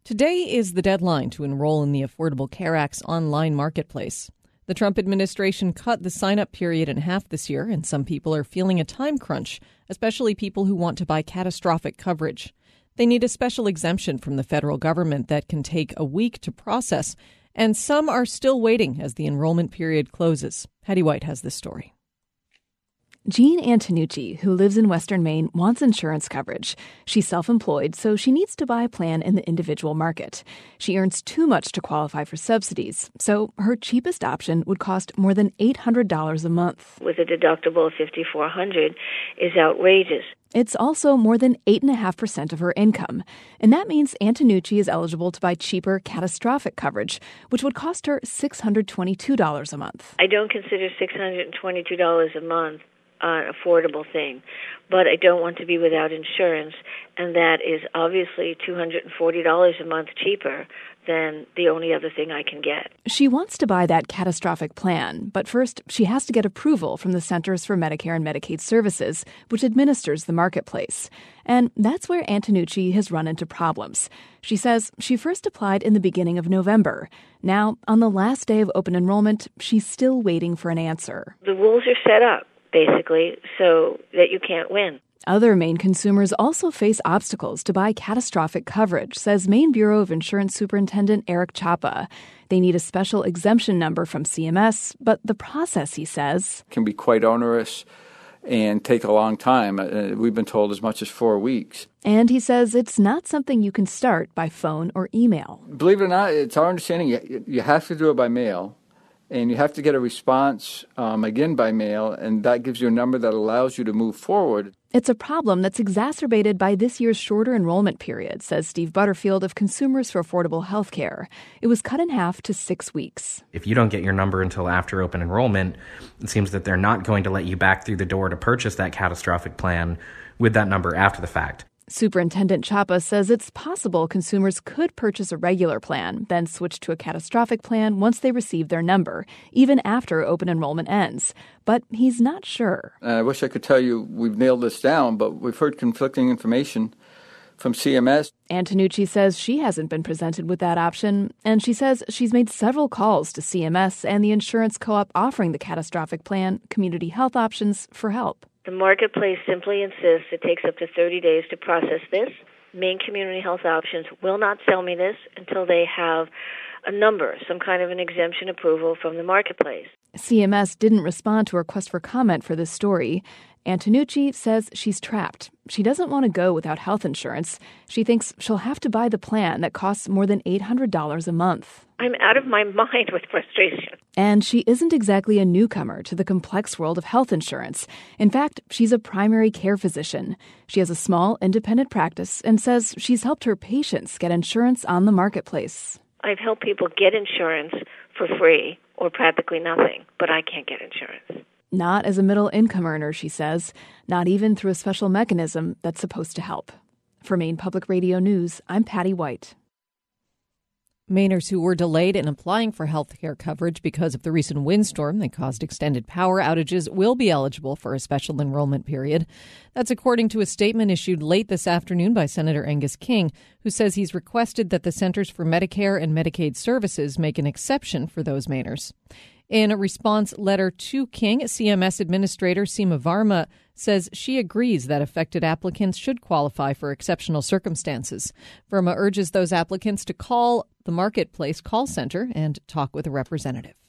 Today is the deadline to enroll in the Affordable Care Act's online marketplace. The Trump administration cut the sign-up period in half this year, and some people are feeling a time crunch, especially people who want to buy catastrophic coverage. They need a special exemption from the federal government that can take a week to process, and some are still waiting as the enrollment period closes. Patty White has this story. Jean Antonucci, who lives in Western Maine, wants insurance coverage. She's self-employed, so she needs to buy a plan in the individual market. She earns too much to qualify for subsidies, so her cheapest option would cost more than $800 a month. With a deductible of $5,400 is outrageous. It's also more than 8.5% of her income. And that means Antonucci is eligible to buy cheaper catastrophic coverage, which would cost her $622 a month. I don't consider $622 a month an affordable thing, but I don't want to be without insurance, and that is obviously $240 a month cheaper than the only other thing I can get. She wants to buy that catastrophic plan, but first she has to get approval from the Centers for Medicare and Medicaid Services, which administers the marketplace. And that's where Antonucci has run into problems. She says she first applied in the beginning of November. Now, on the last day of open enrollment, she's still waiting for an answer. The rules are set up, basically, so that you can't win. Other Maine consumers also face obstacles to buy catastrophic coverage, says Maine Bureau of Insurance Superintendent Eric Chapa. They need a special exemption number from CMS, but the process, he says, can be quite onerous and take a long time. We've been told as much as 4 weeks. And he says it's not something you can start by phone or email. Believe it or not, it's our understanding you have to do it by mail. And you have to get a response, again, by mail, and that gives you a number that allows you to move forward. It's a problem that's exacerbated by this year's shorter enrollment period, says Steve Butterfield of Consumers for Affordable Health Care. It was cut in half to 6 weeks. If you don't get your number until after open enrollment, it seems that they're not going to let you back through the door to purchase that catastrophic plan with that number after the fact. Superintendent Chapa says it's possible consumers could purchase a regular plan, then switch to a catastrophic plan once they receive their number, even after open enrollment ends. But he's not sure. I wish I could tell you we've nailed this down, but we've heard conflicting information from CMS. Antonucci says she hasn't been presented with that option, and she says she's made several calls to CMS and the insurance co-op offering the catastrophic plan, Community Health Options, for help. The marketplace simply insists it takes up to 30 days to process this. Maine Community Health Options will not sell me this until they have a number, some kind of an exemption approval from the marketplace. CMS didn't respond to a request for comment for this story. Antonucci says she's trapped. She doesn't want to go without health insurance. She thinks she'll have to buy the plan that costs more than $800 a month. I'm out of my mind with frustration. And she isn't exactly a newcomer to the complex world of health insurance. In fact, she's a primary care physician. She has a small independent practice and says she's helped her patients get insurance on the marketplace. I've helped people get insurance for free or practically nothing, but I can't get insurance. Not as a middle-income earner, she says, not even through a special mechanism that's supposed to help. For Maine Public Radio News, I'm Patty White. Mainers who were delayed in applying for health care coverage because of the recent windstorm that caused extended power outages will be eligible for a special enrollment period. That's according to a statement issued late this afternoon by Senator Angus King, who says he's requested that the Centers for Medicare and Medicaid Services make an exception for those Mainers. In a response letter to King, CMS Administrator Seema Varma says she agrees that affected applicants should qualify for exceptional circumstances. Varma urges those applicants to call the Marketplace call center and talk with a representative.